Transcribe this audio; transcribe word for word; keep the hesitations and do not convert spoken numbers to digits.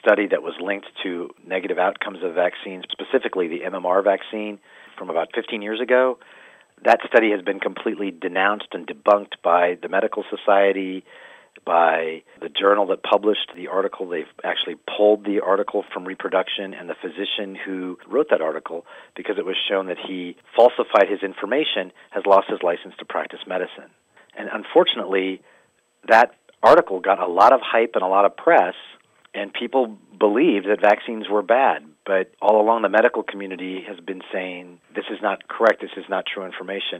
study that was linked to negative outcomes of vaccines, specifically the M M R vaccine from about fifteen years ago. That study has been completely denounced and debunked by the medical society, by the journal that published the article. They've actually pulled the article from reproduction, and the physician who wrote that article, because it was shown that he falsified his information, has lost his license to practice medicine. And unfortunately, that article got a lot of hype and a lot of press, and people believed that vaccines were bad. But all along, the medical community has been saying, this is not correct, this is not true information.